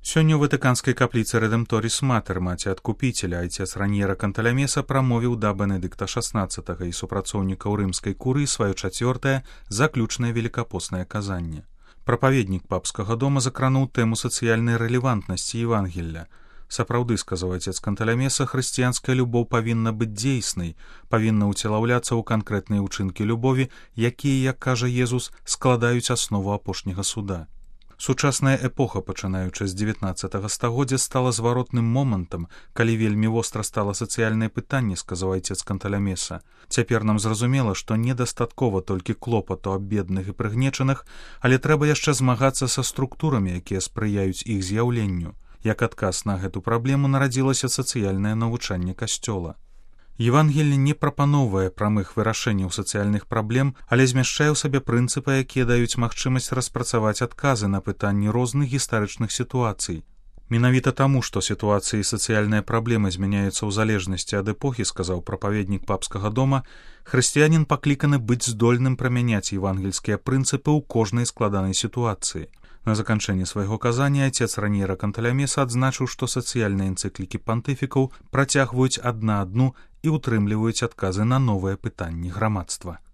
Сёння ў ватыканскай капліцы Редемторис Матер, маці адкупіцеля, айцец Раньера Канталямеса прамовіў да Бенедыкта XVI і супрацоўнікаў рымскай курыі сваё чацвёртае заключнае велікапоснае казанне. Прапаведнік папскага дома закрануў тэму сацыяльнай рэлевантнасці Евангелля. Сапраўды, сказаў айцец Канталямеса, хрысціянская любоў павінна быць дзейснай, павінна ўцелаўляцца ў канкрэтныя ўчынкі любові, якія, як кажа Езус, складаюць аснову апошняга суда. Сучасная эпоха, пачынаючы з 19 стагоддзя, стала зваротным момантам, калі вельмі востра стала сацыяльнае пытанне, сказаў айцец Канталямеса. Цяпер нам зразумела, што недастаткова толькі клопату аб бедных і прыгнечаных, але трэба яшчэ змагацца са структурамі, якія спрыяюць іх з'яўленню. Як адказ на гэту праблему нарадзілася сацыяльнае навучанне Касцёла. Евангелле не прапаноўвае прамых вырашэнняў сацыяльных праблем, але змяшчае ў сабе прынцыпы, якія даюць магчымасць распрацаваць адказы на пытанні розных гістарычных сітуацый. Менавіта таму, што сітуацыі і сацыяльныя праблемы змяняюцца ў залежнасці ад эпохі, сказаў прапаведнік папскага дома, хрысціянін пакліканы быць здольным прамяняць евангельскія прынцыпы ў кожнай складанай сітуацыі. На заканчэнне свайго казання айцец Раньера Канталямеса адзначыў, што сацыяльныя энцыклікі пантыфікаў працягваюць адна адну і ўтрымліваюць адказы на новыя пытанні грамадства.